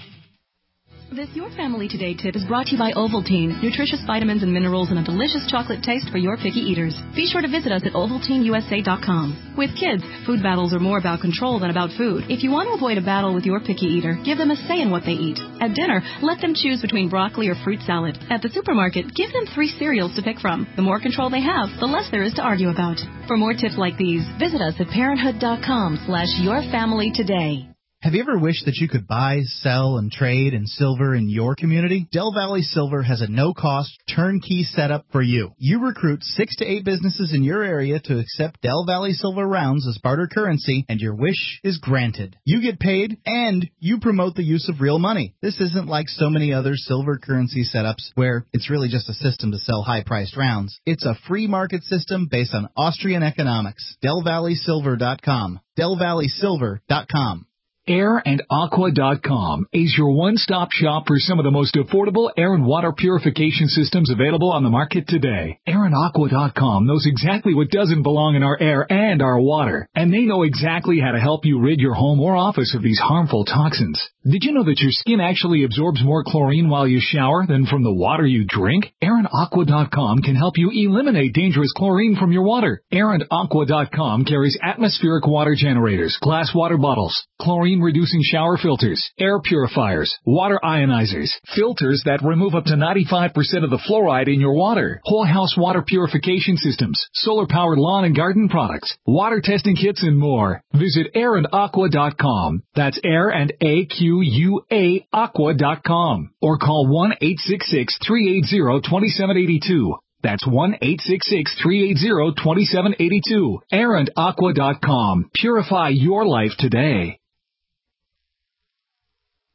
This Your Family Today tip is brought to you by Ovaltine, nutritious vitamins and minerals and a delicious chocolate taste for your picky eaters. Be sure to visit us at Ovaltine U S A dot com. With kids, food battles are more about control than about food. If you want to avoid a battle with your picky eater, give them a say in what they eat. At dinner, let them choose between broccoli or fruit salad. At the supermarket, give them three cereals to pick from. The more control they have, the less there is to argue about. For more tips like these, visit us at parenthood dot com slash your family today. Have you ever wished that you could buy, sell, and trade in silver in your community? Del Valley Silver has a no-cost, turnkey setup for you. You recruit six to eight businesses in your area to accept Del Valley Silver rounds as barter currency, and your wish is granted. You get paid, and you promote the use of real money. This isn't like so many other silver currency setups where it's really just a system to sell high-priced rounds. It's a free market system based on Austrian economics. Del Valley Silver dot com. Del Valley Silver dot com. air and aqua dot com is your one-stop shop for some of the most affordable air and water purification systems available on the market today. air and aqua dot com knows exactly what doesn't belong in our air and our water, and they know exactly how to help you rid your home or office of these harmful toxins. Did you know that your skin actually absorbs more chlorine while you shower than from the water you drink? air and aqua dot com can help you eliminate dangerous chlorine from your water. air and aqua dot com carries atmospheric water generators, glass water bottles, chlorine reducing shower filters, air purifiers, water ionizers, filters that remove up to ninety-five percent of the fluoride in your water, whole house water purification systems, solar powered lawn and garden products, water testing kits, and more. Visit air and aqua dot com. That's air and A Q U A aqua dot com. Or call one eight six six three eight zero two seven eight two. That's one eight six six three eight zero two seven eight two. air and aqua dot com. Purify your life today.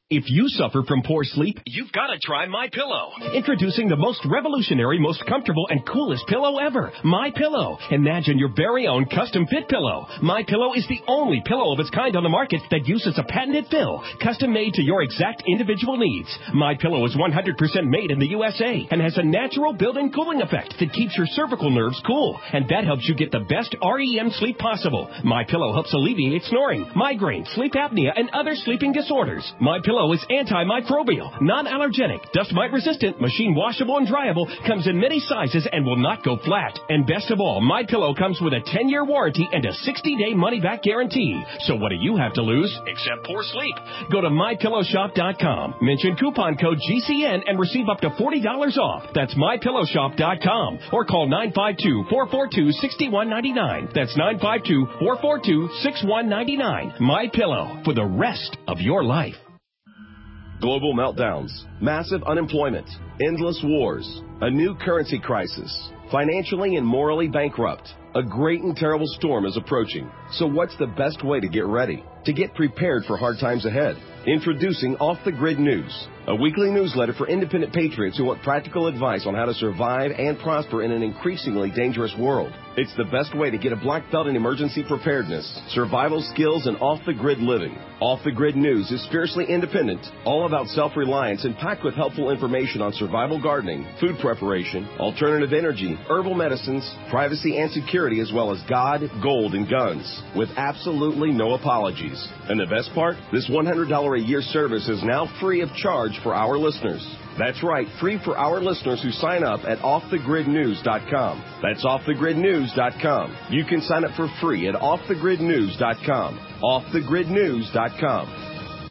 If you suffer from poor sleep, you've got to try MyPillow. Introducing the most revolutionary, most comfortable, and coolest pillow ever, MyPillow. Imagine your very own custom-fit pillow. MyPillow is the only pillow of its kind on the market that uses a patented fill, custom-made to your exact individual needs. MyPillow is one hundred percent made in the U S A and has a natural built-in cooling effect that keeps your cervical nerves cool, and that helps you get the best R E M sleep possible. MyPillow helps alleviate snoring, migraine, sleep apnea, and other sleeping disorders. MyPillow is antimicrobial, non-allergenic, dust mite resistant, machine washable and dryable, comes in many sizes and will not go flat. And best of all, MyPillow comes with a ten-year warranty and a sixty-day money-back guarantee. So what do you have to lose except poor sleep? Go to my pillow shop dot com, mention coupon code G C N and receive up to forty dollars off. That's my pillow shop dot com or call nine five two, four four two, six one nine nine. That's nine five two, four four two, six one nine nine. MyPillow, for the rest of your life. Global meltdowns, massive unemployment, endless wars, a new currency crisis, financially and morally bankrupt. A great and terrible storm is approaching. So what's the best way to get ready? To get prepared for hard times ahead? Introducing Off the Grid News, a weekly newsletter for independent patriots who want practical advice on how to survive and prosper in an increasingly dangerous world. It's the best way to get a black belt in emergency preparedness, survival skills, and off-the-grid living. Off the Grid News is fiercely independent, all about self-reliance, and packed with helpful information on survival gardening, food preparation, alternative energy, herbal medicines, privacy and security, as well as God, gold, and guns, with absolutely no apologies. And the best part? This one hundred dollars a year service is now free of charge for our listeners. That's right, free for our listeners who sign up at off the grid news dot com. That's off the grid news dot com. You can sign up for free at off the grid news dot com. off the grid news dot com.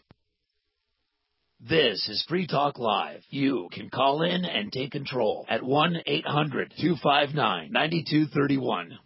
This is Free Talk Live. You can call in and take control at one eight hundred, two five nine, nine two three one.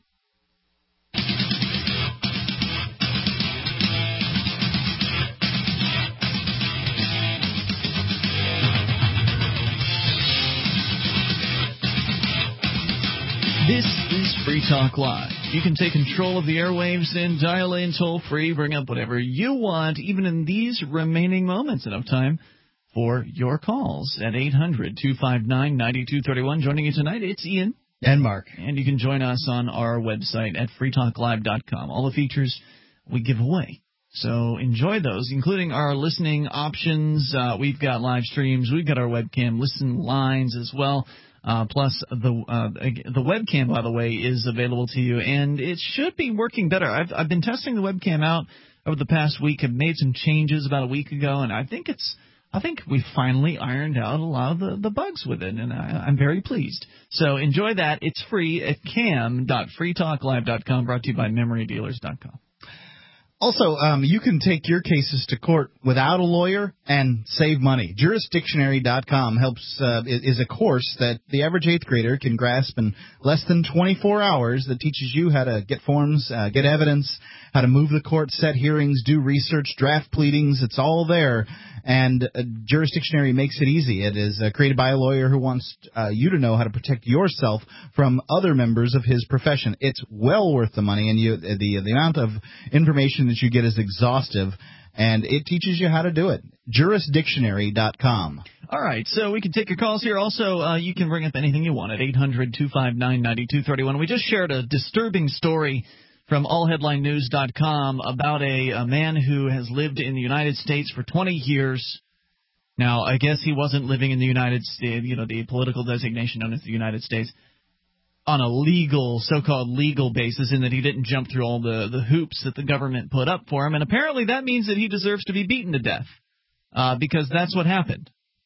This is Free Talk Live. You can take control of the airwaves and dial in toll-free, bring up whatever you want, even in these remaining moments. Enough time for your calls at eight hundred, two five nine, nine two three one. Joining you tonight, it's Ian. And Mark. And you can join us on our website at free talk live dot com. All the features we give away. So enjoy those, including our listening options. Uh, we've got live streams. We've got our webcam listen lines as well. Uh, plus, the uh, the webcam, by the way, is available to you, and it should be working better. I've I've been testing the webcam out over the past week. I've made some changes about a week ago, and I think it's I think we finally ironed out a lot of the, the bugs with it, and I, I'm very pleased. So enjoy that. It's free at cam dot free talk live dot com, brought to you by memory dealers dot com. Also, um, you can take your cases to court without a lawyer and save money. Jurisdictionary dot com helps uh, is a course that the average eighth grader can grasp in less than twenty-four hours that teaches you how to get forms, uh, get evidence, how to move the court, set hearings, do research, draft pleadings. It's all there. And uh, Jurisdictionary makes it easy. It is uh, created by a lawyer who wants uh, you to know how to protect yourself from other members of his profession. It's well worth the money, and you, the the amount of information that you get is exhaustive, and it teaches you how to do it. Jurisdictionary dot com. All right, so we can take your calls here. Also, uh, you can bring up anything you want at eight hundred, two five nine, nine two three one. We just shared a disturbing story from all headline news dot com about a, a man who has lived in the United States for twenty years. Now, I guess he wasn't living in the United States, you know, the political designation known as the United States, on a legal, so-called legal basis, in that he didn't jump through all the, the hoops that the government put up for him. And apparently that means that he deserves to be beaten to death, uh, because that's what happened.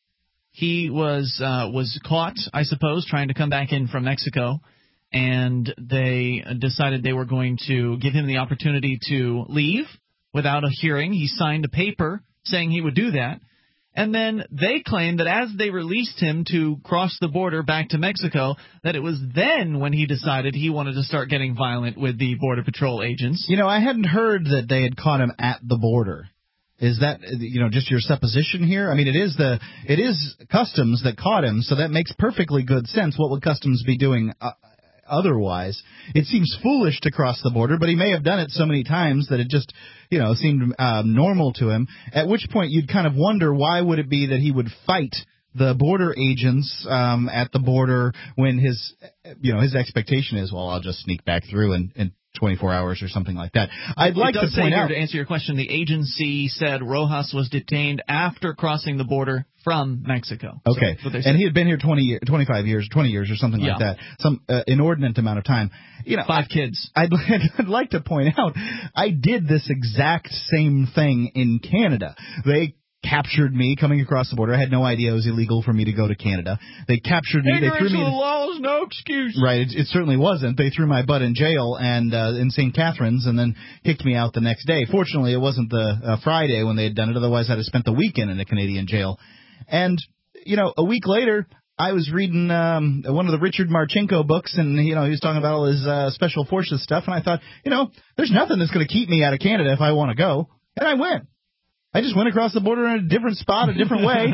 He was uh, was caught, I suppose, trying to come back in from Mexico, and they decided they were going to give him the opportunity to leave without a hearing. He signed a paper saying he would do that. And then they claimed that as they released him to cross the border back to Mexico, that it was then when he decided he wanted to start getting violent with the Border Patrol agents. You know, I hadn't heard that they had caught him at the border. Is that, you know, just your supposition here? I mean, it is the it is Customs that caught him, so that makes perfectly good sense. What would Customs be doing uh, otherwise. It seems foolish to cross the border, but he may have done it so many times that it just, you know, seemed um, normal to him, at which point you'd kind of wonder why would it be that he would fight the border agents um, at the border when his, you know, his expectation is, well, I'll just sneak back through in, in twenty-four hours or something like that. I'd like it does to point say out here, to answer your question, the agency said Rojas was detained after crossing the border from Mexico. Okay, so and he had been here twenty, year, twenty-five years, twenty years or something yeah. like that, some uh, inordinate amount of time. You know, Five kids. I'd, I'd like to point out, I did this exact same thing in Canada. They captured me coming across the border. I had no idea it was illegal for me to go to Canada. They captured me. Ignorance they threw me of the in, law is no excuse. Right, it, it certainly wasn't. They threw my butt in jail and uh, in Saint Catharines and then kicked me out the next day. Fortunately, it wasn't the uh, Friday when they had done it. Otherwise, I'd have spent the weekend in a Canadian jail. And, you know, a week later, I was reading um, one of the Richard Marchenko books, and, you know, he was talking about all his uh, special forces stuff, and I thought, you know, there's nothing that's going to keep me out of Canada if I want to go. And I went. I just went across the border in a different spot, a different way.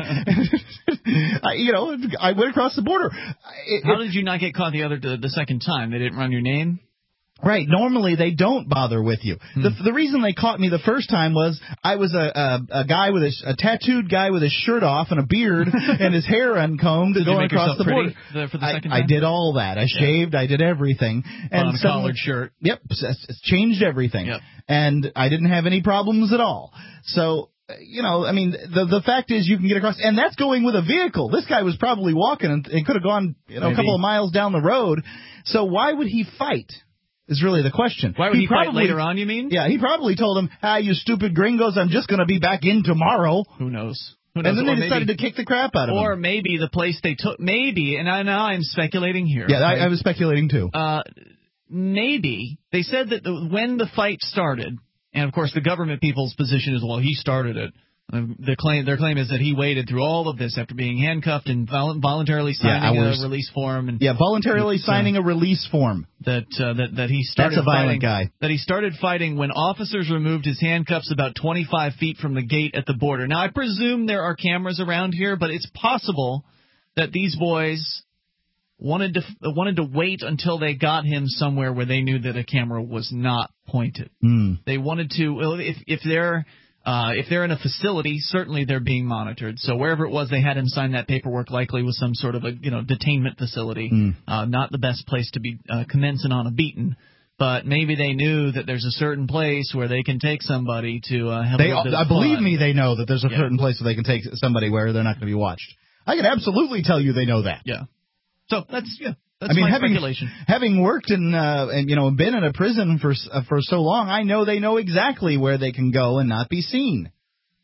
I, you know, I went across the border. It, How did you not get caught the other the, the second time? They didn't run your name? Right. Normally, they don't bother with you. Hmm. The, the reason they caught me the first time was I was a, a, a guy with a, a tattooed guy with his shirt off and a beard and his hair uncombed did going you make across the border. The, for the I, second time? I did all that. I yeah. shaved. I did everything. Put and on a suddenly, collared shirt. Yep. Changed everything. Yep. And I didn't have any problems at all. So, you know, I mean, the the fact is you can get across, and that's going with a vehicle. This guy was probably walking and, and could have gone, you know, Maybe. a couple of miles down the road. So why would he fight? Is really the question. Why would he, he probably, fight later on, you mean? Yeah, he probably told him, ah, you stupid gringos, I'm just going to be back in tomorrow. Who knows? Who knows? And then they or decided maybe, to kick the crap out of or him. Or maybe the place they took, maybe, and I, now I'm speculating here. Yeah, okay? I, I was speculating too. Uh, maybe they said that the, when the fight started, and of course the government people's position is, well, he started it. The claim, their claim is that he waited through all of this after being handcuffed and vol- voluntarily signing yeah, a release form. And yeah, voluntarily that, signing uh, a release form. That uh, that that he started. That's a violent fighting, guy. That he started fighting when officers removed his handcuffs about twenty-five feet from the gate at the border. Now I presume there are cameras around here, but it's possible that these boys wanted to wanted to wait until they got him somewhere where they knew that a camera was not pointed. Mm. They wanted to. Well, if if they're Uh, if they're in a facility, certainly they're being monitored. So wherever it was they had him sign that paperwork, likely was some sort of a you know detainment facility. Mm. Uh, not the best place to be uh, commencing on a beating. But maybe they knew that there's a certain place where they can take somebody to uh, have they, a little bit of I believe fun. me, they know that there's a yeah. certain place where they can take somebody where they're not going to be watched. I can absolutely tell you they know that. Yeah. So that's yeah. That's I mean, my having, speculation. Having worked in, uh, and you know, been in a prison for uh, for so long, I know they know exactly where they can go and not be seen.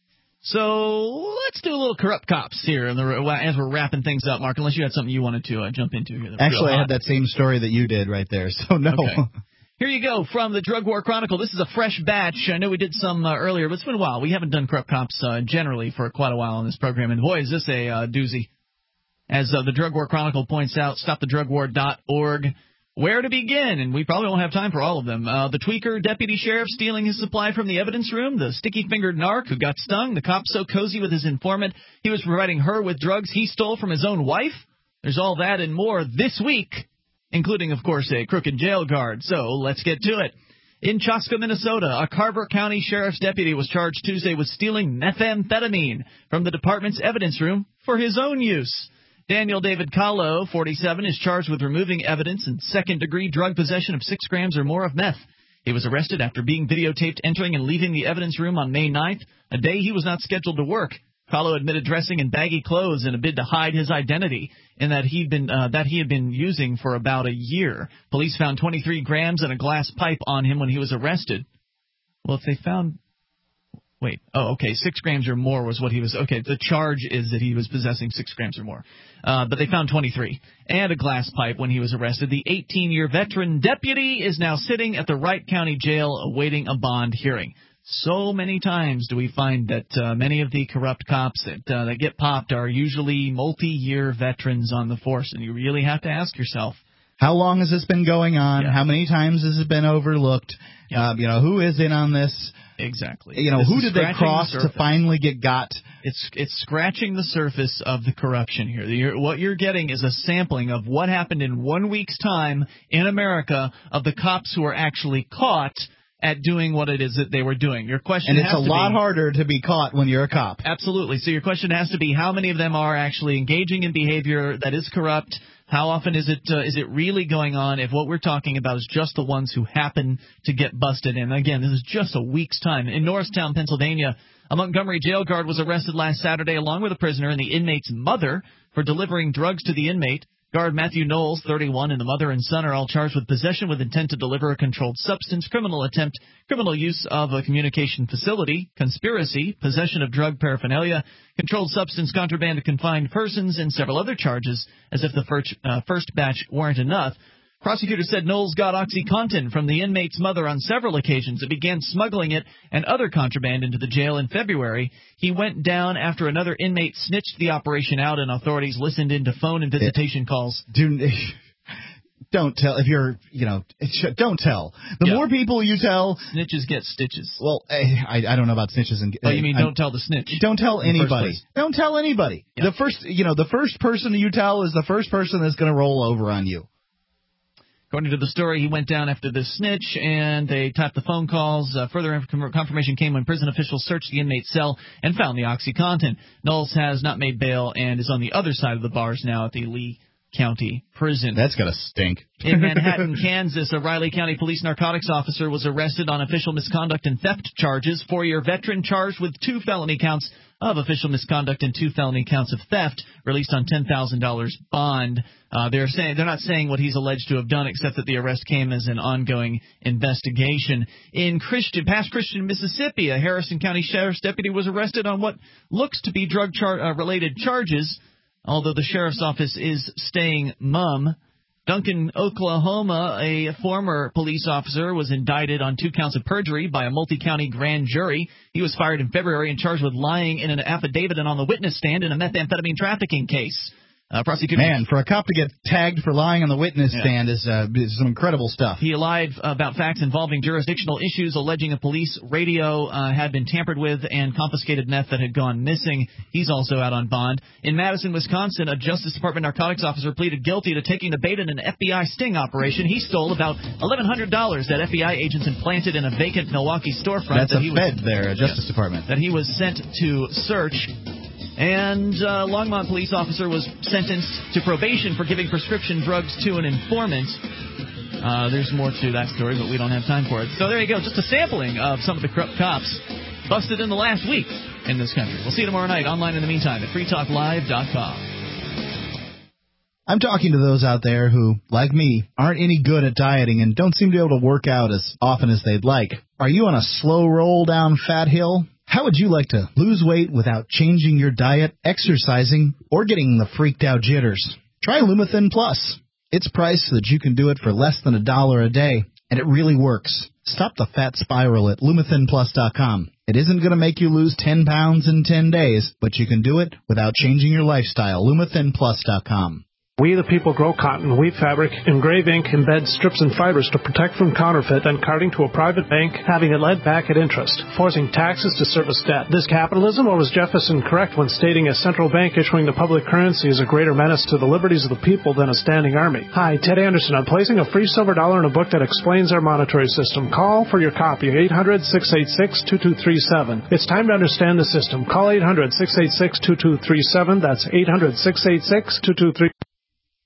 So let's do a little corrupt cops here as we're wrapping things up, Mark, unless you had something you wanted to uh, jump into here. Actually, I had that same story that you did right there, so no. Okay. Here you go from the Drug War Chronicle. This is a fresh batch. I know we did some uh, earlier, but it's been a while. We haven't done corrupt cops uh, generally for quite a while on this program, and boy, is this a uh, doozy. As uh, the Drug War Chronicle points out, stop the drug war dot org. Where to begin? And we probably won't have time for all of them. Uh, the tweaker deputy sheriff stealing his supply from the evidence room. The sticky-fingered narc who got stung. The cop so cozy with his informant he was providing her with drugs he stole from his own wife. There's all that and more this week, including, of course, a crooked jail guard. So let's get to it. In Chaska, Minnesota, a Carver County sheriff's deputy was charged Tuesday with stealing methamphetamine from the department's evidence room for his own use. Daniel David Kahlo, forty-seven, is charged with removing evidence and second-degree drug possession of six grams or more of meth. He was arrested after being videotaped entering and leaving the evidence room on May ninth, a day he was not scheduled to work. Kahlo admitted dressing in baggy clothes in a bid to hide his identity, and that he'd been uh, that he had been using for about a year. Police found twenty-three grams and a glass pipe on him when he was arrested. Well, if they found... Wait, oh, okay, six grams or more was what he was, okay, the charge is that he was possessing six grams or more. Uh, but they found twenty-three, and a glass pipe when he was arrested. The eighteen-year veteran deputy is now sitting at the Wright County Jail awaiting a bond hearing. So many times do we find that uh, many of the corrupt cops that, uh, that get popped are usually multi-year veterans on the force, and you really have to ask yourself, how long has this been going on? Yeah. How many times has it been overlooked? Yeah. Uh, you know, who is in on this? Exactly. You know, This who is did they cross the to finally get got? It's it's scratching the surface of the corruption here. You're, what you're getting is a sampling of what happened in one week's time in America of the cops who are actually caught at doing what it is that they were doing. Your question and it's has a to lot be, harder to be caught when you're a cop. Absolutely. So your question has to be how many of them are actually engaging in behavior that is corrupt. How often is it uh, is it really going on if what we're talking about is just the ones who happen to get busted? And again, this is just a week's time. In Norristown, Pennsylvania, a Montgomery jail guard was arrested last Saturday along with a prisoner and the inmate's mother for delivering drugs to the inmate. Guard Matthew Knowles, thirty-one, and the mother and son are all charged with possession with intent to deliver a controlled substance, criminal attempt, criminal use of a communication facility, conspiracy, possession of drug paraphernalia, controlled substance contraband to confined persons, and several other charges, as if the first, uh, first batch weren't enough. Prosecutors said Knowles got OxyContin from the inmate's mother on several occasions and began smuggling it and other contraband into the jail in February. He went down after another inmate snitched the operation out and authorities listened into phone and visitation it, calls. Do, don't tell if you're, you know, don't tell. The yeah. more people you tell. Snitches get stitches. Well, I, I don't know about snitches. And, oh, you mean I, don't tell the snitch? Don't tell anybody. Don't tell anybody. Yeah. The first, you know, the first person you tell is the first person that's going to roll over on you. According to the story, he went down after the snitch, and they tapped the phone calls. Uh, further confirmation came when prison officials searched the inmate's cell and found the OxyContin. Knowles has not made bail and is on the other side of the bars now at the Lee County Prison. That's got to stink. In Manhattan, Kansas, a Riley County Police narcotics officer was arrested on official misconduct and theft charges. Four-year veteran charged with two felony counts of official misconduct and two felony counts of theft, released on ten thousand dollars bond. Uh, they're saying they're not saying what he's alleged to have done, except that the arrest came as an ongoing investigation. In Christian, past Christian, Mississippi, a Harrison County Sheriff's deputy was arrested on what looks to be drug-related char- uh, charges, although the sheriff's office is staying mum. Duncan, Oklahoma, a former police officer, was indicted on two counts of perjury by a multi-county grand jury. He was fired in February and charged with lying in an affidavit and on the witness stand in a methamphetamine trafficking case. Uh, prosecutors, Man, for a cop to get tagged for lying on the witness yeah. stand is, uh, is some incredible stuff. He lied about facts involving jurisdictional issues, alleging a police radio uh, had been tampered with and confiscated meth that had gone missing. He's also out on bond. In Madison, Wisconsin, a Justice Department narcotics officer pleaded guilty to taking the bait in an F B I sting operation. He stole about eleven hundred dollars that F B I agents had planted in a vacant Milwaukee storefront. That's that a he Fed was, there, a Justice yeah, Department. That he was sent to search. And uh, Longmont police officer was sentenced to probation for giving prescription drugs to an informant. Uh, there's more to that story, but we don't have time for it. So there you go, just a sampling of some of the corrupt cops busted in the last week in this country. We'll see you tomorrow night online in the meantime at free talk live dot com. I'm talking to those out there who, like me, aren't any good at dieting and don't seem to be able to work out as often as they'd like. Are you on a slow roll down fat hill? How would you like to lose weight without changing your diet, exercising, or getting the freaked out jitters? Try Lumithin Plus. It's priced so that you can do it for less than a dollar a day, and it really works. Stop the fat spiral at Lumithin Plus dot com. It isn't going to make you lose ten pounds in ten days, but you can do it without changing your lifestyle. Lumithin Plus dot com. We the people grow cotton, weave fabric, engrave ink, embed strips and fibers to protect from counterfeit, then carting to a private bank, having it led back at interest, forcing taxes to service debt. This capitalism, or was Jefferson correct when stating a central bank issuing the public currency is a greater menace to the liberties of the people than a standing army? Hi, Ted Anderson. I'm placing a free silver dollar in a book that explains our monetary system. Call for your copy, eight hundred, six eight six, two two three seven. It's time to understand the system. Call eight hundred, six eight six, two two three seven. That's eight hundred, six eight six, two two three seven.